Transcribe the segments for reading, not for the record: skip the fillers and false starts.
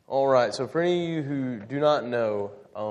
All right, so for any of you who do not know,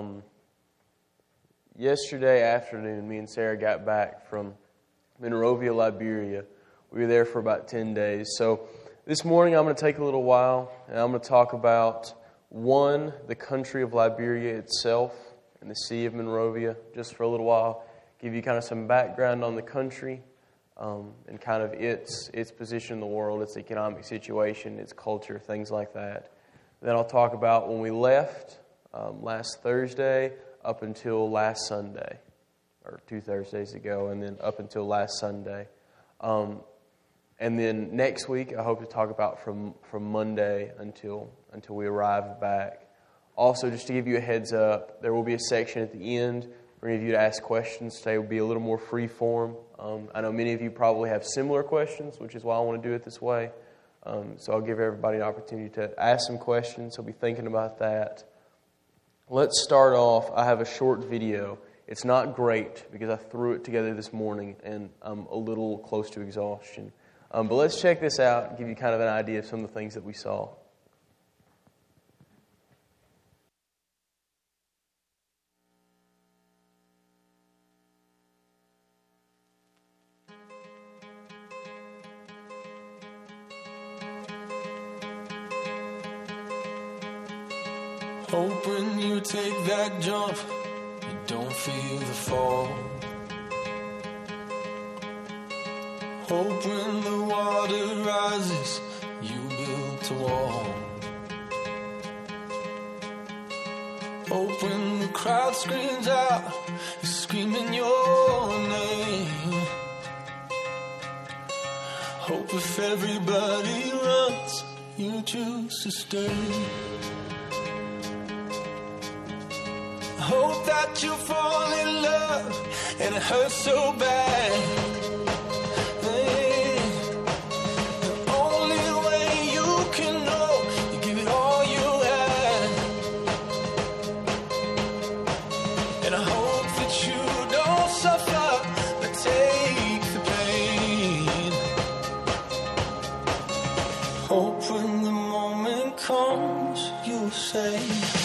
yesterday afternoon, me and Sarah got back from Monrovia, Liberia. We were there for about 10 days. So this morning I'm going to take a little while, and I'm going to talk about, one, the country of Liberia itself and the city of Monrovia, just for a little while, give you kind of some background on the country and kind of its position in the world, its economic situation, its culture, things like that. Then I'll talk about when we left last Thursday up until last Sunday, or 2 Thursdays ago, and then up until last Sunday. And then next week, I hope to talk about from Monday until we arrive back. Also, just to give you a heads up, there will be a section at the end for any of you to ask questions. Today will be a little more free form. I know many of you probably have similar questions, which is why I want to do it this way. So I'll give everybody an opportunity to ask some questions. So be thinking about that. Let's start off. I have a short video. It's not great because I threw it together this morning and I'm a little close to exhaustion. But let's check this out and give you kind of an idea of some of the things that we saw. Hope when you take that jump, you don't feel the fall. Hope when the water rises, you build a wall. Hope when the crowd screams out, you're screaming your name. Hope if everybody runs, you choose to stay. Hope that you fall in love and it hurts so bad. The only way you can know, you give it all you had. And I hope that you don't suffer, but take the pain. Hope when the moment comes, you'll say,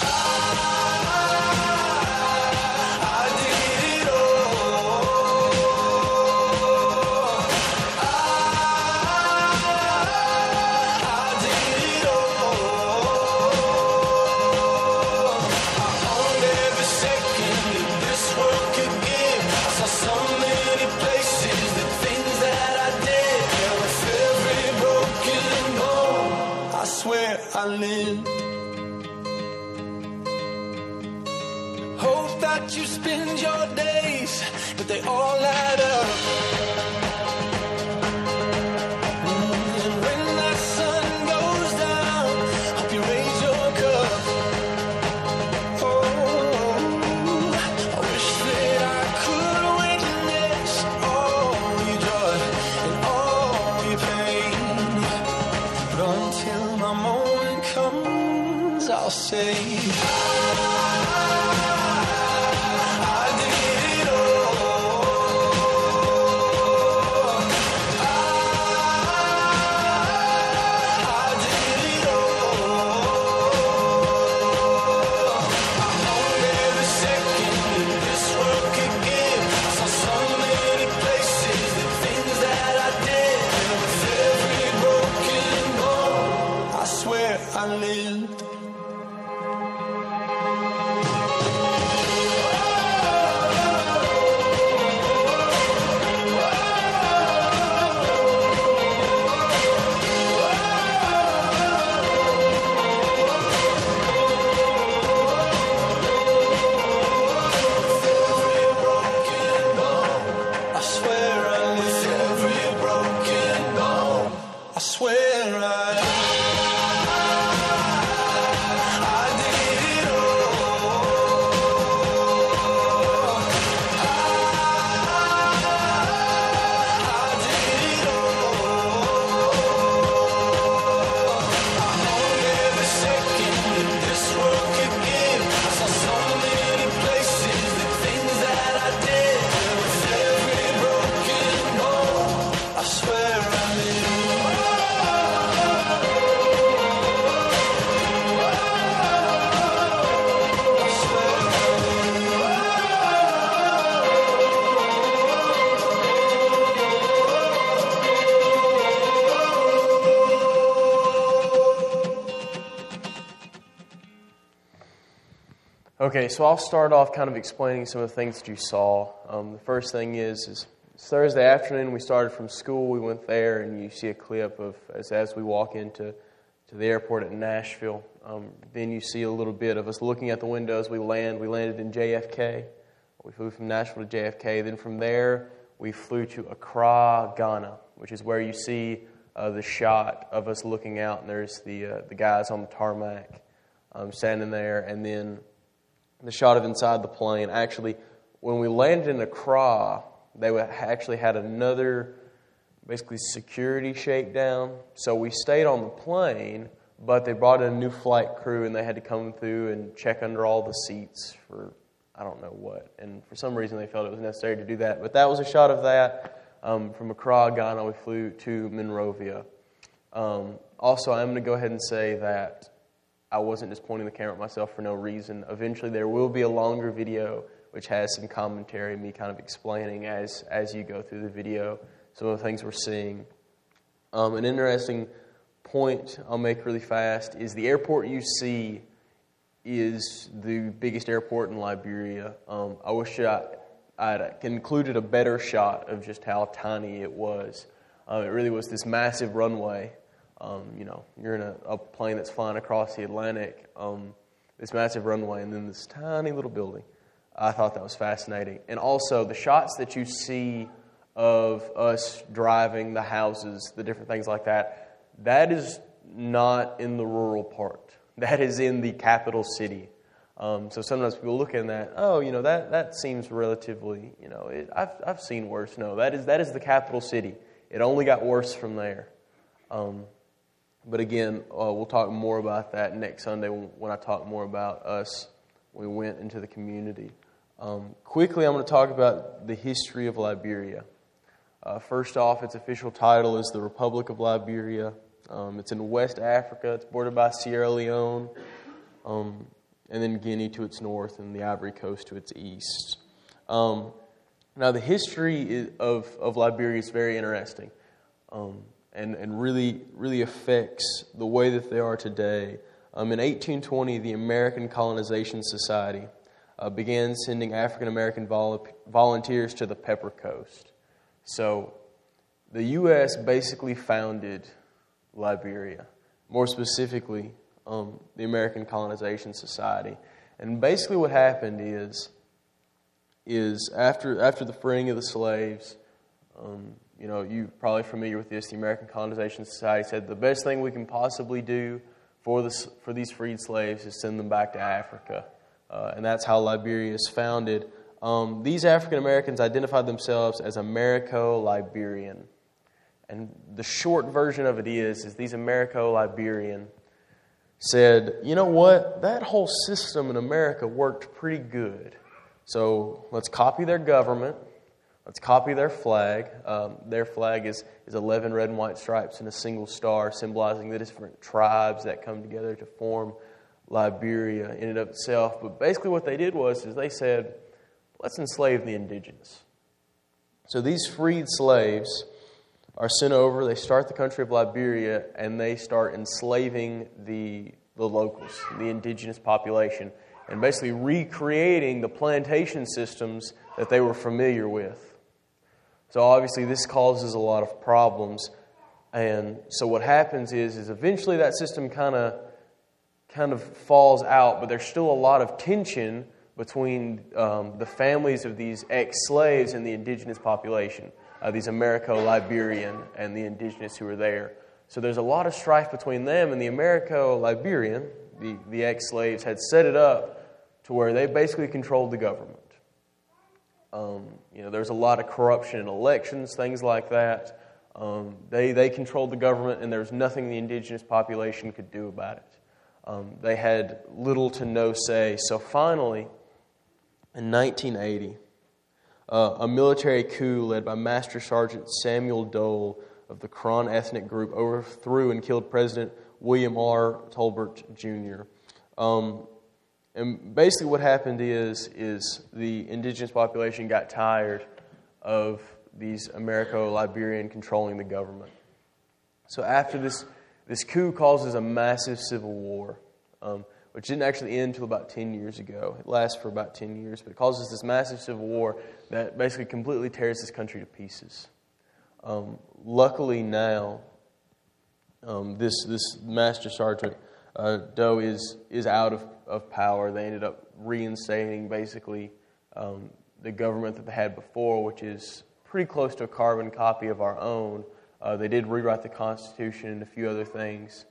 I live. Hope that you spend your days, but they all add up. And when that sun goes down, hope you raise your cup. Oh, I wish that I could witness all your joy and all your pain. But until my moment comes, I'll say, I did it all. I did it all. I owned every second that this world could give. I saw so many places, the things that I did. And with every broken bone, I swear I lived. Okay, so I'll start off kind of explaining some of the things that you saw. The first thing is Thursday afternoon we started from school. We went there, and you see a clip of as we walk into the airport at Nashville. Then you see a little bit of us looking at the windows. We landed in JFK. We flew from Nashville to JFK. Then from there we flew to Accra, Ghana, which is where you see the shot of us looking out, and there's the guys on the tarmac standing there, and then the shot of inside the plane. Actually, when we landed in Accra, they actually had another basically security shakedown. So we stayed on the plane, but they brought in a new flight crew, and they had to come through and check under all the seats for I don't know what. And for some reason, they felt it was necessary to do that. But that was a shot of that. From Accra, Ghana, we flew to Monrovia. Also, I'm going to go ahead and say that I wasn't just pointing the camera at myself for no reason. Eventually, there will be a longer video which has some commentary, me kind of explaining as you go through the video some of the things we're seeing. An interesting point I'll make really fast is the airport you see is the biggest airport in Liberia. I wish I'd included a better shot of just how tiny it was. It really was this massive runway. You're in a plane that's flying across the Atlantic, this massive runway, and then this tiny little building. I thought that was fascinating. And also, the shots that you see of us driving, the houses, the different things like that, that is not in the rural part. That is in the capital city. So sometimes people look at that, that seems relatively, I've seen worse. No, that is the capital city. It only got worse from there. But again, we'll talk more about that next Sunday when I talk more about us. We went into the community. Quickly, I'm going to talk about the history of Liberia. First off, its official title is the Republic of Liberia. It's in West Africa. It's bordered by Sierra Leone, and then Guinea to its north, and the Ivory Coast to its east. Now, the history of Liberia is very interesting. And really affects the way that they are today. In 1820, the American Colonization Society began sending African-American volunteers to the Pepper Coast. So the U.S. basically founded Liberia, more specifically the American Colonization Society. And basically what happened is after the freeing of the slaves, you're probably familiar with this. The American Colonization Society said the best thing we can possibly do for these freed slaves is send them back to Africa. And that's how Liberia is founded. These African Americans identified themselves as Americo-Liberian. And the short version of it is these Americo-Liberian said, you know what, that whole system in America worked pretty good. So let's copy their government. Let's copy their flag. Their flag is 11 red and white stripes and a single star, symbolizing the different tribes that come together to form Liberia in and of itself. But basically what they did was they said, let's enslave the indigenous. So these freed slaves are sent over. They start the country of Liberia, and they start enslaving the locals, the indigenous population, and basically recreating the plantation systems that they were familiar with. So obviously this causes a lot of problems. And so what happens is eventually that system kind of falls out, but there's still a lot of tension between the families of these ex-slaves and the indigenous population, these Americo-Liberian and the indigenous who were there. So there's a lot of strife between them, and the Americo-Liberian, the ex-slaves, had set it up to where they basically controlled the government. There's a lot of corruption in elections, things like that. They controlled the government, and there was nothing the indigenous population could do about it. They had little to no say. So finally, in 1980, a military coup led by Master Sergeant Samuel Dole of the Kron ethnic group overthrew and killed President William R. Tolbert Jr. And basically what happened is the indigenous population got tired of these Americo-Liberian controlling the government. So after this coup causes a massive civil war. which didn't actually end until about 10 years ago. It lasts for about 10 years, but it causes this massive civil war that basically completely tears this country to pieces. Luckily now, this Master Sergeant Doe is out of power. They ended up reinstating basically the government that they had before, which is pretty close to a carbon copy of our own. They did rewrite the Constitution and a few other things.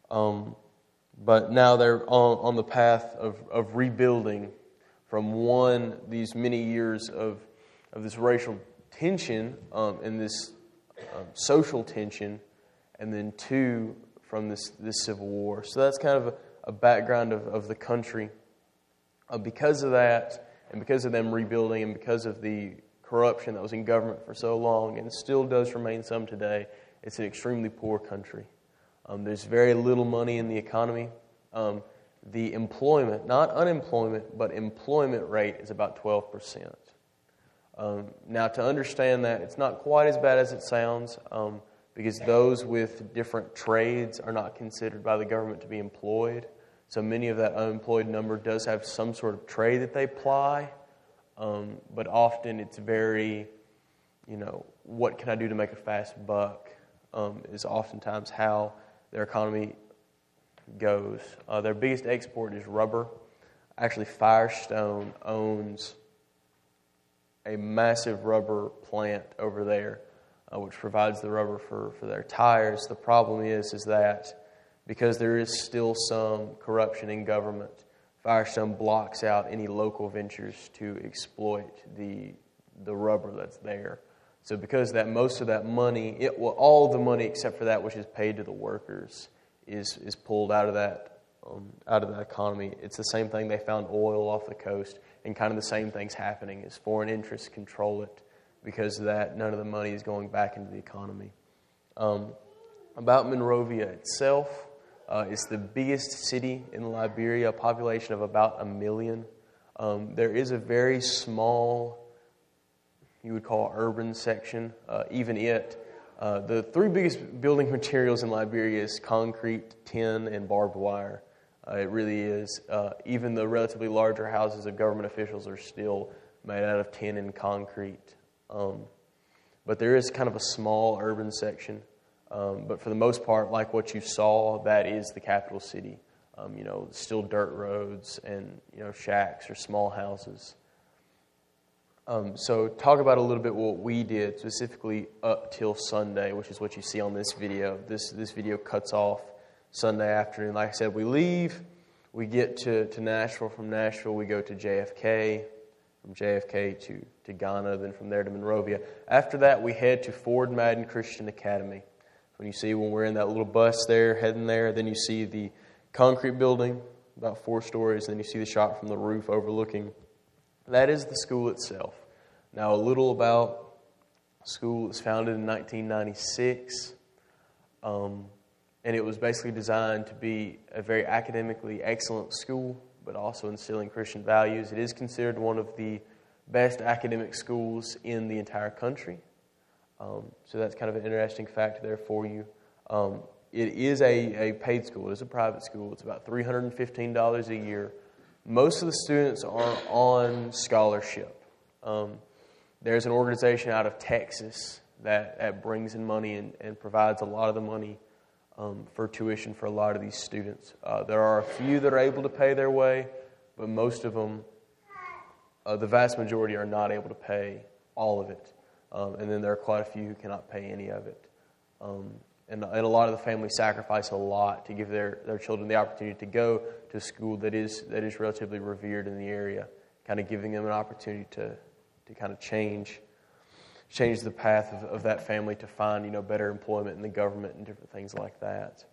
But now they're on the path of rebuilding from these many years of this racial tension and this social tension, and then two, from this civil war. So that's kind of a background of the country. Because of that, and because of them rebuilding, and because of the corruption that was in government for so long, and still does remain some today, it's an extremely poor country. There's very little money in the economy. The employment, not unemployment, but employment rate is about 12%. Now, to understand that, it's not quite as bad as it sounds, because those with different trades are not considered by the government to be employed. So many of that unemployed number does have some sort of trade that they ply, but often it's very, what can I do to make a fast buck is oftentimes how their economy goes. Their biggest export is rubber. Actually, Firestone owns a massive rubber plant over there, which provides the rubber for their tires. The problem is that because there is still some corruption in government, Firestone blocks out any local ventures to exploit the rubber that's there. So because of that, most of that money, all the money except for that which is paid to the workers, is pulled out of that economy. It's the same thing. They found oil off the coast, and kind of the same thing's happening as foreign interests control it. Because of that, none of the money is going back into the economy. About Monrovia itself, it's the biggest city in Liberia, a population of about 1 million. There is a very small, you would call urban section. The three biggest building materials in Liberia is concrete, tin, and barbed wire. It really is. Even the relatively larger houses of government officials are still made out of tin and concrete. But there is kind of a small urban section. But for the most part, like what you saw, that is the capital city. Still dirt roads and, shacks or small houses. So talk about a little bit what we did specifically up till Sunday, which is what you see on this video. This video cuts off Sunday afternoon. Like I said, we leave, we get to Nashville. From Nashville, we go to JFK. From JFK to Ghana, then from there to Monrovia. After that, we head to Ford Madden Christian Academy. When we're in that little bus there, heading there, then you see the concrete building, about 4 stories, then you see the shot from the roof overlooking. That is the school itself. Now, a little about the school. It was founded in 1996, and it was basically designed to be a very academically excellent school, but also instilling Christian values. It is considered one of the best academic schools in the entire country. So that's kind of an interesting fact there for you. It is a paid school. It is a private school. It's about $315 a year. Most of the students are on scholarship. There's an organization out of Texas that brings in money and provides a lot of the money for tuition for a lot of these students. There are a few that are able to pay their way, but most of them, the vast majority, are not able to pay all of it. And then there are quite a few who cannot pay any of it. And a lot of the families sacrifice a lot to give their children the opportunity to go to a school that is relatively revered in the area, kind of giving them an opportunity to kind of change the path of that family to find better employment in the government and different things like that.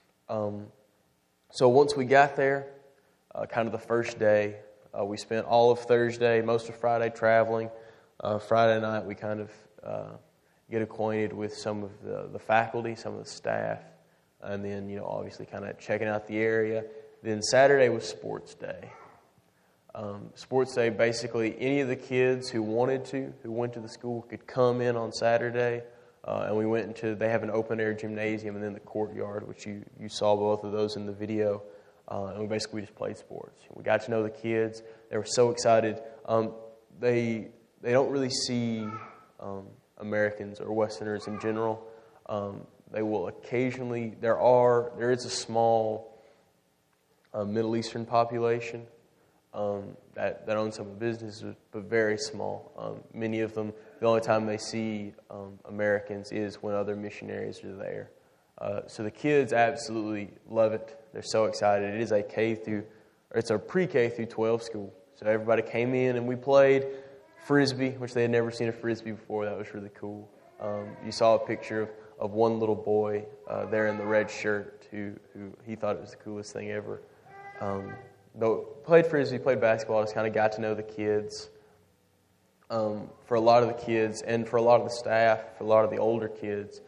So once we got there, kind of the first day, we spent all of Thursday, most of Friday traveling. Friday night we kind of get acquainted with some of the faculty, some of the staff, and then obviously kind of checking out the area. Then Saturday was sports day. Sports day, basically any of the kids who went to the school could come in on Saturday, and we went they have an open air gymnasium and then the courtyard, which you saw both of those in the video. and we just played sports. We got to know the kids. They were so excited. They don't really see Americans or Westerners in general. They will occasionally. There is a small Middle Eastern population that owns some of the businesses, but very small. Many of them, the only time they see Americans is when other missionaries are there. So the kids absolutely love it. They're so excited. It is it's a pre-K through 12 school. So everybody came in and we played Frisbee, which they had never seen a Frisbee before. That was really cool. You saw a picture of one little boy there in the red shirt who he thought it was the coolest thing ever. Played Frisbee, played basketball, just kind of got to know the kids. For a lot of the kids and for a lot of the staff, for a lot of the older kids,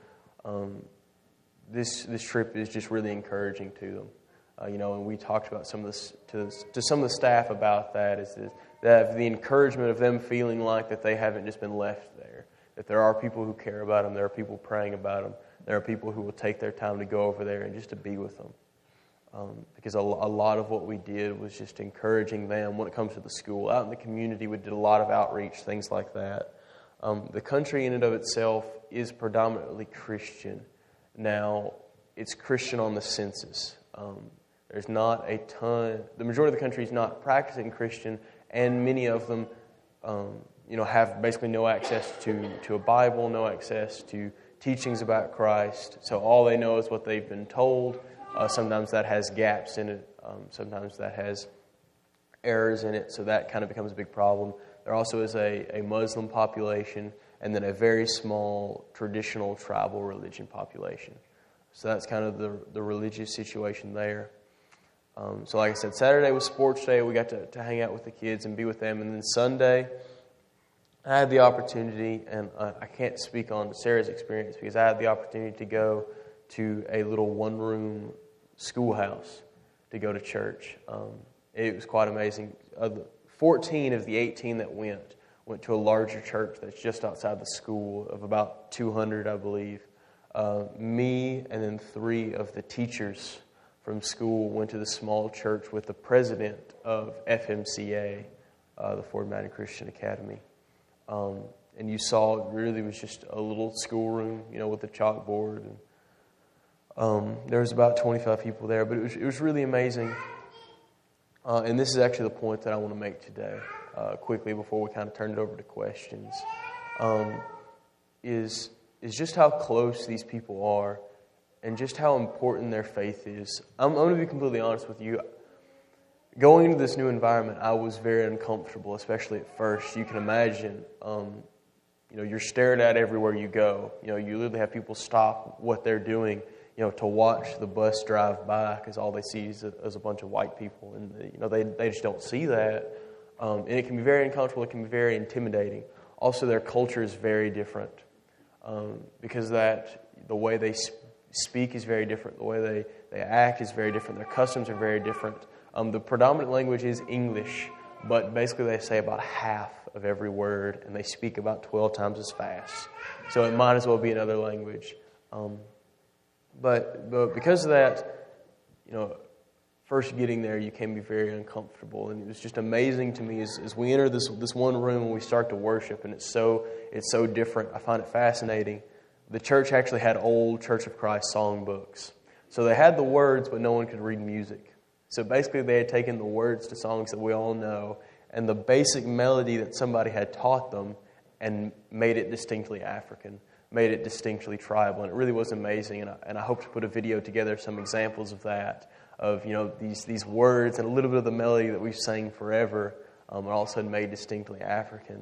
this trip is just really encouraging to them. And we talked about some of this to some of the staff about that is that the encouragement of them feeling like that they haven't just been left there, that there are people who care about them, there are people praying about them, there are people who will take their time to go over there and just to be with them. Because a lot of what we did was just encouraging them when it comes to the school. Out in the community, we did a lot of outreach, things like that. The country in and of itself is predominantly Christian. Now, it's Christian on the census. There's not a ton. The majority of the country is not practicing Christian, and many of them, have basically no access to a Bible, no access to teachings about Christ. So all they know is what they've been told. Sometimes that has gaps in it. Sometimes that has errors in it. So that kind of becomes a big problem. There also is a Muslim population, and then a very small traditional tribal religion population. So that's kind of the religious situation there. So like I said, Saturday was sports day. We got to hang out with the kids and be with them. And then Sunday, I had the opportunity, and I can't speak on Sarah's experience because I had the opportunity to go to a little one-room schoolhouse to go to church. It was quite amazing. 14 of the 18 that went to a larger church that's just outside the school of about 200, I believe. Me and then 3 of the teachers from school went to the small church with the president of FMCA, the Ford Mountain Christian Academy. And you saw it really was just a little schoolroom, with a chalkboard. And there was about 25 people there, but it was really amazing. And this is actually the point that I want to make today, quickly before we kind of turn it over to questions, is just how close these people are and just how important their faith is. I'm going to be completely honest with you. Going into this new environment, I was very uncomfortable, especially at first. You can imagine, you're stared at everywhere you go. You literally have people stop what they're doing, to watch the bus drive by because all they see is a bunch of white people. And, they just don't see that. And it can be very uncomfortable. It can be very intimidating. Also, their culture is very different because the way they speak is very different. The way they act is very different. Their customs are very different. The predominant language is English, but basically they say about half of every word, and they speak about 12 times as fast. So it might as well be another language. But because of that, first getting there, you can be very uncomfortable. And it was just amazing to me as we enter this one room and we start to worship, and it's so different. I find it fascinating. The church actually had old Church of Christ songbooks. So they had the words, but no one could read music. So basically they had taken the words to songs that we all know and the basic melody that somebody had taught them and made it distinctly African, made it distinctly tribal. And it really was amazing. And I hope to put a video together, some examples of that, of these words and a little bit of the melody that we've sang forever are all of a sudden made distinctly African.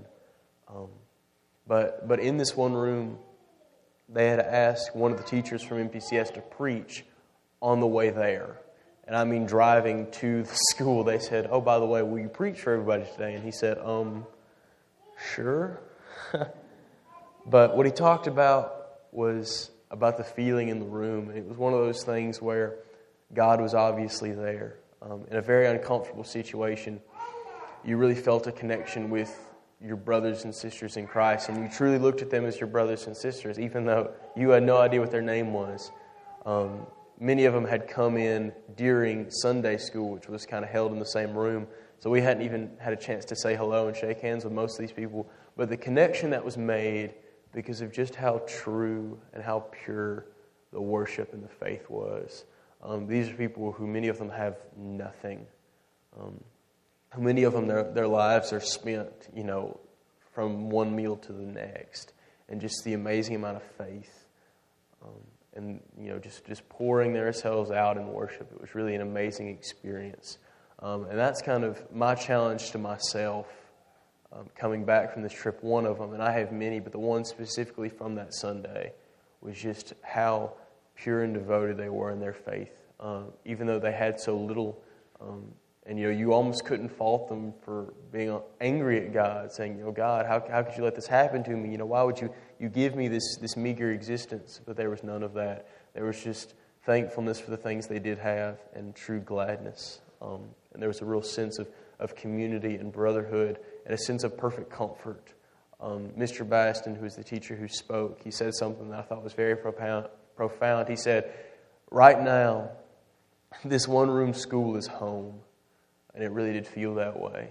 But in this one room, they had asked one of the teachers from MPCS to preach on the way there. And I mean driving to the school, they said, "Oh, by the way, will you preach for everybody today?" And he said, sure. But what he talked about was about the feeling in the room. It was one of those things where God was obviously there. In a very uncomfortable situation, you really felt a connection with your brothers and sisters in Christ, and you truly looked at them as your brothers and sisters, even though you had no idea what their name was. many of them had come in during Sunday school, which was kind of held in the same room. So we hadn't even had a chance to say hello and shake hands with most of these people. But the connection that was made because of just how true and how pure the worship and the faith was. These are people who many of them have nothing. Many of them, their lives are spent, from one meal to the next. And just the amazing amount of faith. And, just pouring themselves out in worship. It was really an amazing experience. And that's kind of my challenge to myself coming back from this trip. One of them, and I have many, but the one specifically from that Sunday was just how pure and devoted they were in their faith. Even though they had so little, and you almost couldn't fault them for being angry at God, saying, God, how could you let this happen to me? Why would you give me this meager existence? But there was none of that. There was just thankfulness for the things they did have and true gladness. And there was a real sense of community and brotherhood and a sense of perfect comfort. Mr. Baston, who was the teacher who spoke, he said something that I thought was very profound. He said, right now, this one-room school is home. And it really did feel that way.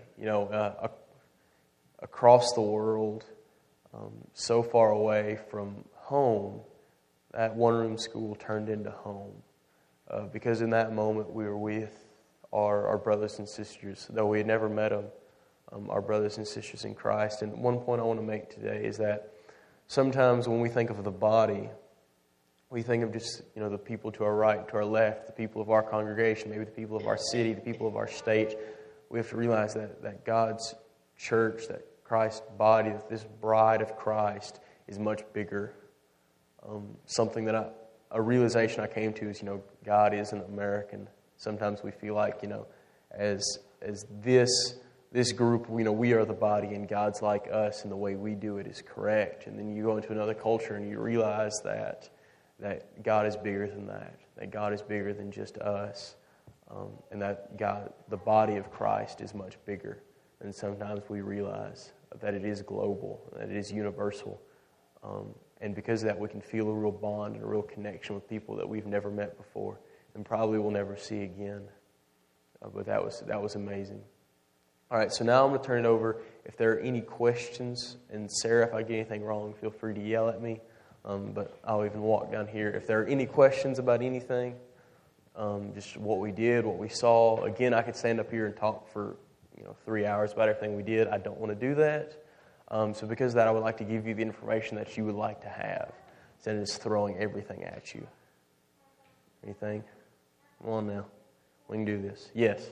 Across the world, so far away from home, that one-room school turned into home. Because in that moment we were with our brothers and sisters, though we had never met them, our brothers and sisters in Christ. And one point I want to make today is that sometimes when we think of the body, we think of just, the people to our right, to our left, the people of our congregation, maybe the people of our city, the people of our state. We have to realize that God's church, that Christ's body, that this bride of Christ is much bigger. Something that a realization I came to is, God isn't American. Sometimes we feel like, as this group, we are the body and God's like us and the way we do it is correct. And then you go into another culture and you realize that God is bigger than that God is bigger than just us, and that God, the body of Christ, is much bigger. And sometimes we realize that it is global, that it is universal, and because of that we can feel a real bond and a real connection with people that we've never met before and probably will never see again. But that was amazing. All right, so now I'm going to turn it over. If there are any questions, and Sarah, if I get anything wrong, feel free to yell at me. But I'll even walk down here. If there are any questions about anything, just what we did, what we saw. Again, I could stand up here and talk for 3 hours about everything we did. I don't want to do that. So because of that, I would like to give you the information that you would like to have, instead of just throwing everything at you. Anything? Come on now. We can do this. Yes?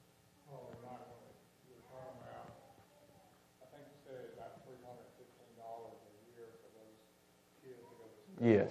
Yes.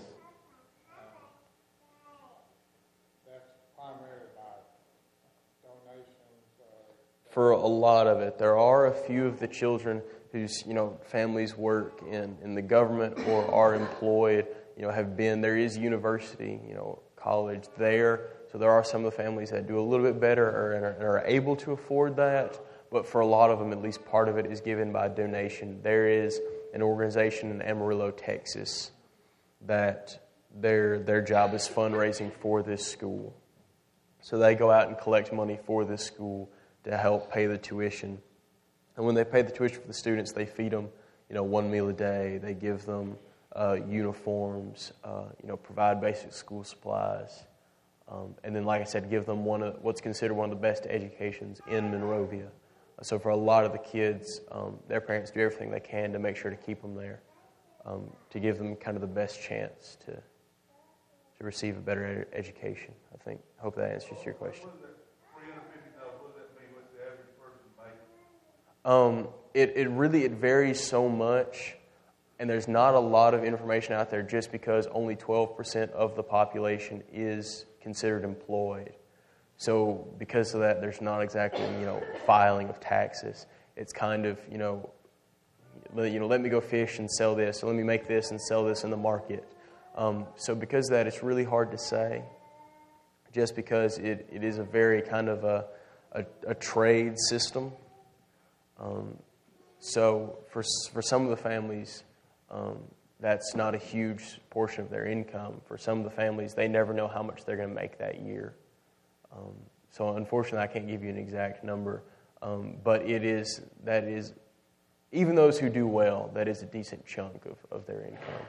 That's primarily by donations. For a lot of it, there are a few of the children whose families work in the government or are employed. Have been. There is university, college there. So there are some of the families that do a little bit better and are able to afford that. But for a lot of them, at least part of it is given by donation. There is an organization in Amarillo, Texas, that their job is fundraising for this school. So they go out and collect money for this school to help pay the tuition. And when they pay the tuition for the students, they feed them, one meal a day. They give them uniforms, provide basic school supplies. And then, like I said, give them what's considered one of the best educations in Monrovia. So for a lot of the kids, their parents do everything they can to make sure to keep them there. To give them kind of the best chance to receive a better education. I hope that answers your question. What does that mean? What's the average person making? It varies so much, and there's not a lot of information out there just because only 12% of the population is considered employed. So because of that, there's not exactly filing of taxes. It's kind of let me go fish and sell this, or let me make this and sell this in the market. So because of that, it's really hard to say, just because it is a very kind of a trade system. So for some of the families, that's not a huge portion of their income. For some of the families, they never know how much they're going to make that year. So unfortunately, I can't give you an exact number, but that is, even those who do well, that is a decent chunk of their income.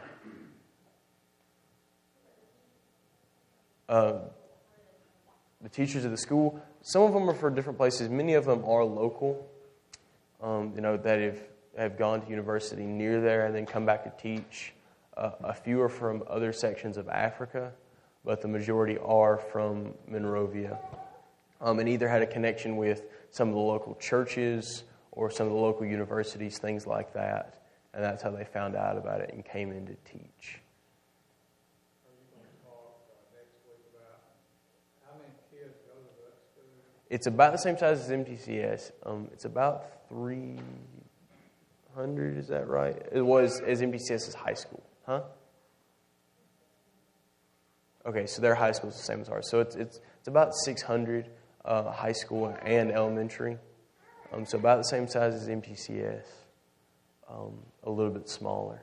The teachers of the school, some of them are for different places. Many of them are local, that have gone to university near there and then come back to teach. A few are from other sections of Africa, but the majority are from Monrovia. And either had a connection with some of the local churches or some of the local universities, things like that. And that's how they found out about it and came in to teach. Are you going to talk next week about how many kids go to that school? It's about the same size as MTCS. It's about 300, is that right? It was as MTCS is high school, huh? Okay, so their high school is the same as ours. So it's about 600 high school and elementary. So about the same size as MTCS, a little bit smaller.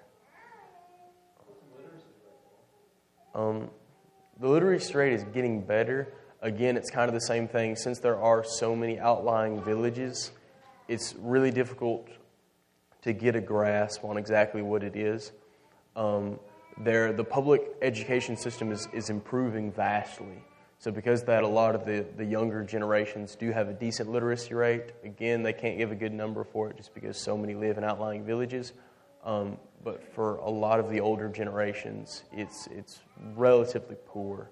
The literacy rate is getting better. Again, it's kind of the same thing. Since there are so many outlying villages, it's really difficult to get a grasp on exactly what it is. The public education system is improving vastly. So because of that, a lot of the younger generations do have a decent literacy rate. Again, they can't give a good number for it just because so many live in outlying villages. But for a lot of the older generations, it's relatively poor.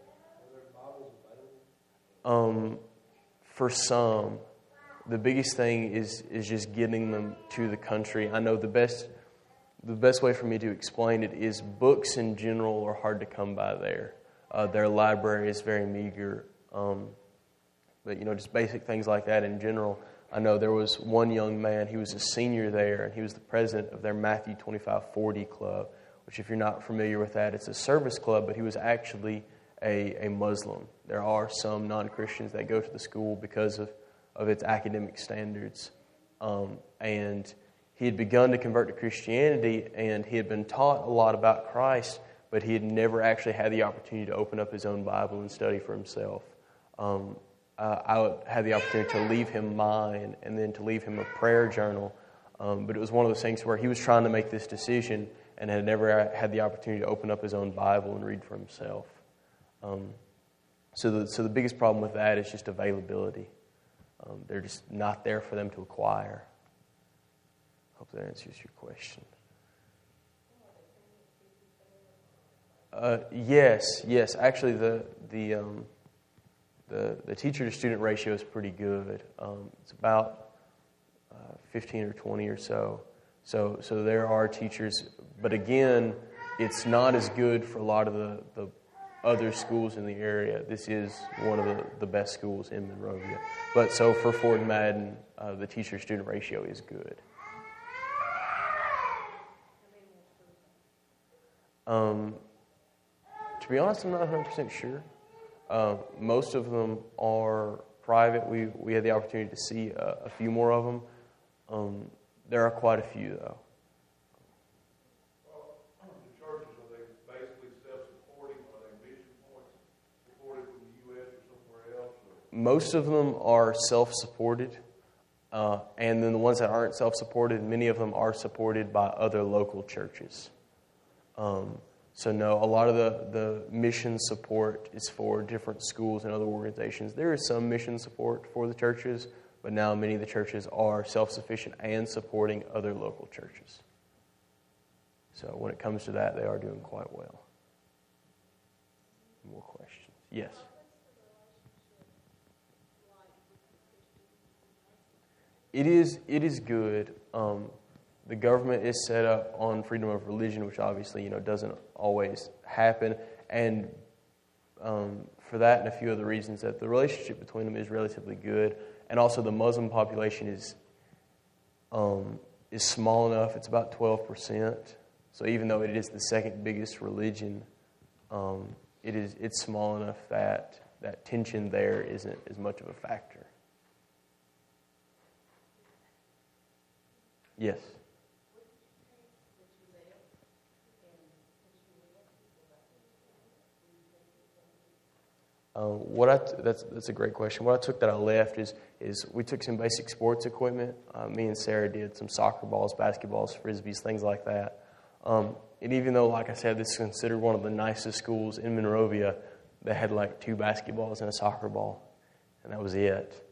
For some, the biggest thing is just getting them to the country. I know the best way for me to explain it is books in general are hard to come by there. Their library is very meager, but just basic things like that in general. I know there was one young man, he was a senior there, and he was the president of their Matthew 2540 club, which if you're not familiar with that, it's a service club, but he was actually a Muslim. There are some non-Christians that go to the school because of its academic standards, and he had begun to convert to Christianity, and he had been taught a lot about Christ, but he had never actually had the opportunity to open up his own Bible and study for himself. I had the opportunity to leave him mine and then to leave him a prayer journal, but it was one of those things where he was trying to make this decision and had never had the opportunity to open up his own Bible and read for himself. So the biggest problem with that is just availability. They're just not there for them to acquire. Hope that answers your question. Yes. Actually, the teacher-to-student ratio is pretty good. It's about 15 or 20 or so. So there are teachers, but again, it's not as good for a lot of the other schools in the area. This is one of the best schools in Monrovia. But so for Fort Madden, the teacher-student ratio is good. To be honest, I'm not 100% sure. Most of them are private. We had the opportunity to see a few more of them. There are quite a few, though. Well, the churches, are they basically self-supporting? Are they mission points supported from the U.S. or somewhere else? Most of them are self-supported. And then the ones that aren't self-supported, many of them are supported by other local churches. So no, a lot of the mission support is for different schools and other organizations. There is some mission support for the churches, but now many of the churches are self-sufficient and supporting other local churches. So when it comes to that, they are doing quite well. More questions? Yes. It is good. The government is set up on freedom of religion, which obviously doesn't always happen, and for that and a few other reasons, that the relationship between them is relatively good, and also the Muslim population is small enough. It's about 12%. So even though it is the second biggest religion, it's small enough that tension there isn't as much of a factor. Yes. That's a great question. What I took that I left is we took some basic sports equipment. Me and Sarah did some soccer balls, basketballs, frisbees, things like that. And even though, like I said, this is considered one of the nicest schools in Monrovia, they had like 2 basketballs and a soccer ball, and that was it.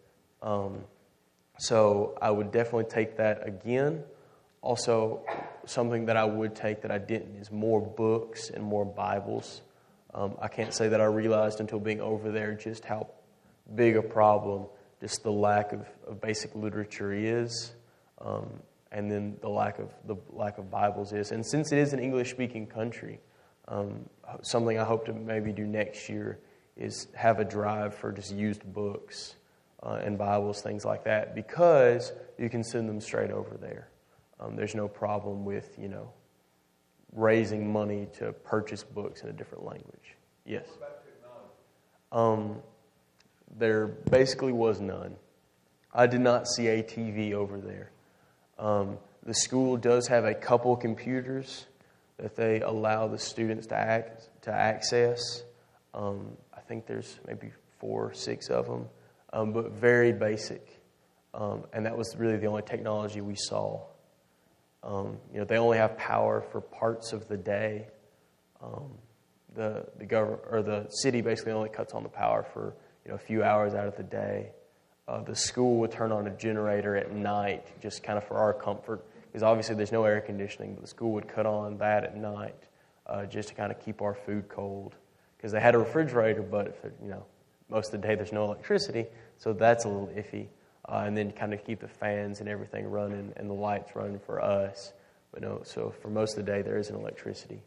So I would definitely take that again. Also, something that I would take that I didn't is more books and more Bibles. I can't say that I realized until being over there just how big a problem just the lack of basic literature is, and then the lack of Bibles is. And since it is an English-speaking country, something I hope to maybe do next year is have a drive for just used books and Bibles, things like that, because you can send them straight over there. There's no problem with, raising money to purchase books in a different language. Yes? What about technology? There basically was none. I did not see a TV over there. The school does have a couple computers that they allow the students to access. I think there's maybe 4 or 6 of them, but very basic. And that was really the only technology we saw. They only have power for parts of the day. The government or the city basically only cuts on the power for a few hours out of the day. The school would turn on a generator at night, just kind of for our comfort, because obviously there's no air conditioning. But the school would cut on that at night, just to kind of keep our food cold, because they had a refrigerator, but most of the day there's no electricity, so that's a little iffy. And then kind of keep the fans and everything running and the lights running for us. But no, so for most of the day there isn't electricity.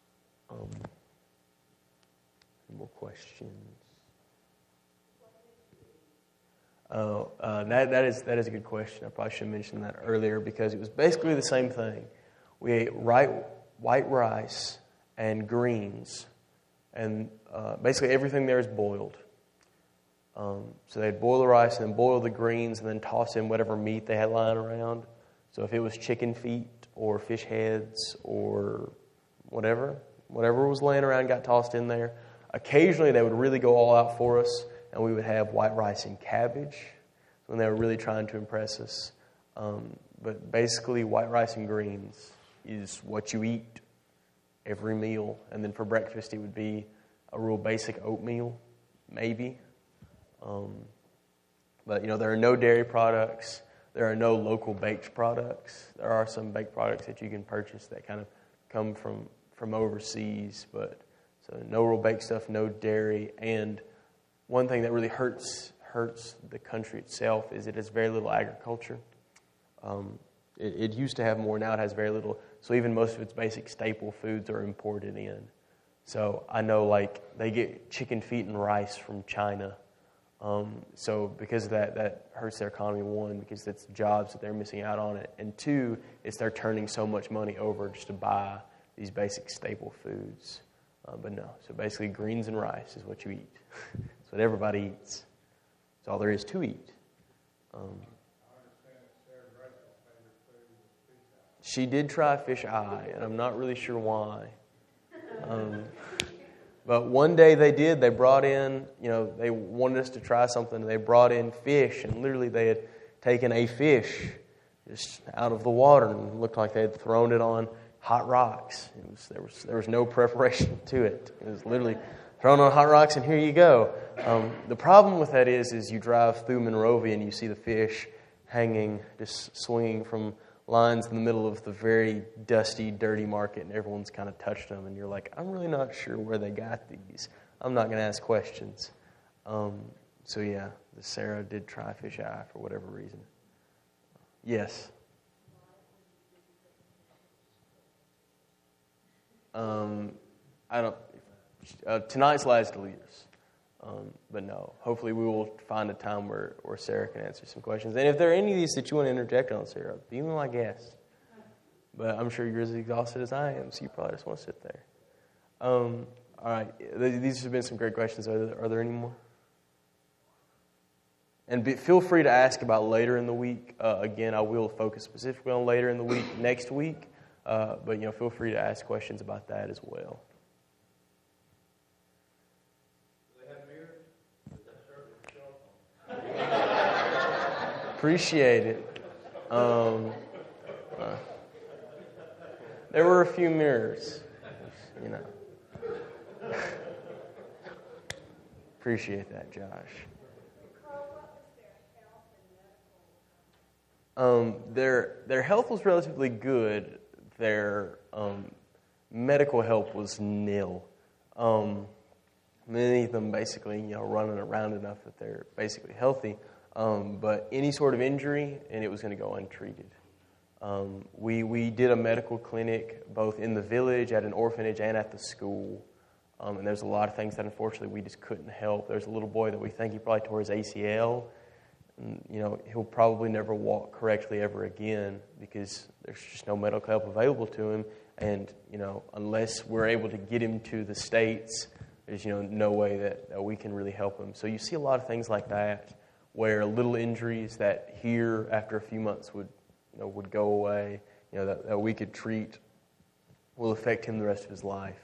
More questions? That is a good question. I probably should have mentioned that earlier because it was basically the same thing. We ate white rice and greens, and basically everything there is boiled. So they'd boil the rice and then boil the greens and then toss in whatever meat they had lying around. So if it was chicken feet or fish heads or whatever was laying around got tossed in there. Occasionally they would really go all out for us, and we would have white rice and cabbage when they were really trying to impress us. But basically white rice and greens is what you eat every meal. And then for breakfast it would be a real basic oatmeal, maybe. But there are no dairy products. There are no local baked products. There are some baked products that you can purchase that kind of come from overseas, but so no real baked stuff, no dairy. And one thing that really hurts the country itself is it has very little agriculture. It used to have more, now it has very little. So even most of its basic staple foods are imported in. So I know they get chicken feet and rice from China. So because of that hurts their economy, 1, because that's jobs that they're missing out on it, and 2, it's they're turning so much money over just to buy these basic staple foods. But no, so basically greens and rice is what you eat. It's what everybody eats. It's all there is to eat. She did try fish eye, and I'm not really sure why. But one day they did. They brought in, they wanted us to try something. They brought in fish, and literally they had taken a fish just out of the water and looked like they had thrown it on hot rocks. There was no preparation to it. It was literally thrown on hot rocks, and here you go. The problem with that is you drive through Monrovia and you see the fish hanging, just swinging from lines in the middle of the very dusty, dirty market, and everyone's kind of touched them, and you're like, I'm really not sure where they got these. I'm not going to ask questions. So yeah, Sarah did try fish eye for whatever reason. Yes. Tonight's last leaders. But no, hopefully we will find a time where Sarah can answer some questions. And if there are any of these that you want to interject on, Sarah, be my guest. But I'm sure you're as exhausted as I am, so you probably just want to sit there. All right, these have been some great questions. Are there any more? And feel free to ask about later in the week. Again, I will focus specifically on later in the week next week. But feel free to ask questions about that as well. Do they have mirrors? Appreciate it. There were a few mirrors, you know. Appreciate that, Josh. Their health was relatively good. Their medical help was nil. Many of them basically, running around enough that they're basically healthy. But any sort of injury, and it was going to go untreated. We did a medical clinic both in the village, at an orphanage, and at the school. And there's a lot of things that unfortunately we just couldn't help. There's a little boy that we think he probably tore his ACL. And, he'll probably never walk correctly ever again because there's just no medical help available to him. And, unless we're able to get him to the States, there's, no way that we can really help him. So you see a lot of things like that where little injuries that here after a few months would go away, that we could treat will affect him the rest of his life.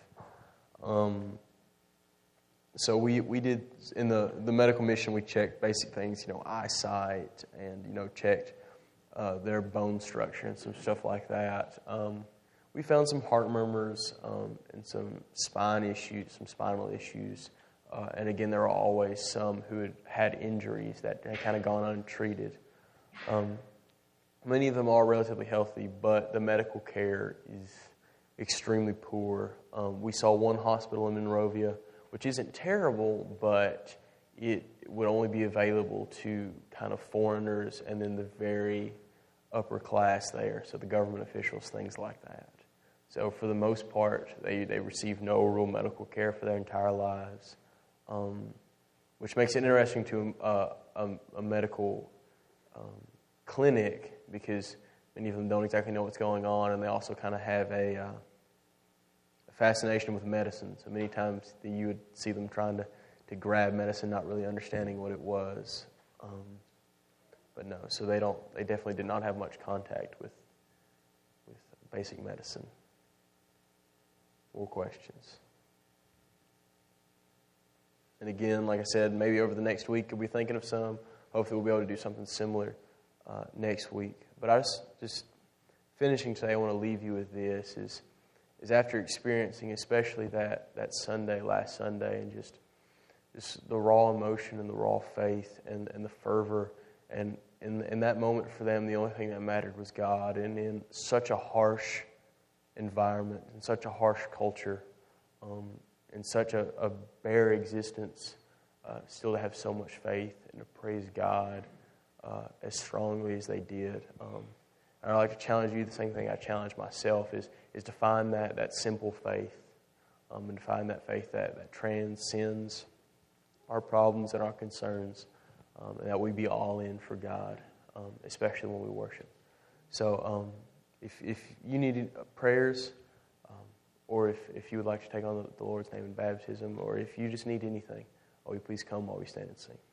So we did, in the medical mission, we checked basic things, eyesight, and, checked their bone structure and some stuff like that. We found some heart murmurs and some spine issues, some spinal issues. And again, there were always some who had injuries that had kind of gone untreated. Many of them are relatively healthy, but the medical care is extremely poor. We saw one hospital in Monrovia, which isn't terrible, but it would only be available to kind of foreigners and then the very upper class there, so the government officials, things like that. So for the most part, they receive no real medical care for their entire lives, which makes it interesting to a medical clinic because many of them don't exactly know what's going on, and they also kind of have a fascination with medicine. So many times you would see them trying to grab medicine, not really understanding what it was. But no, so they definitely did not have much contact with basic medicine. More questions? And again, like I said, maybe over the next week we'll be thinking of some. Hopefully we'll be able to do something similar next week. But I just finishing today, I want to leave you with this is after experiencing especially that Sunday, last Sunday, and just the raw emotion and the raw faith and the fervor, and in that moment for them, the only thing that mattered was God. And in such a harsh environment, in such a harsh culture, in such a bare existence, still to have so much faith and to praise God as strongly as they did. And I'd like to challenge you, the same thing I challenge myself, is to find that simple faith, and to find that faith that transcends our problems and our concerns, and that we be all in for God, especially when we worship. So if you need prayers, or if you would like to take on the Lord's name in baptism, or if you just need anything, will you please come while we stand and sing.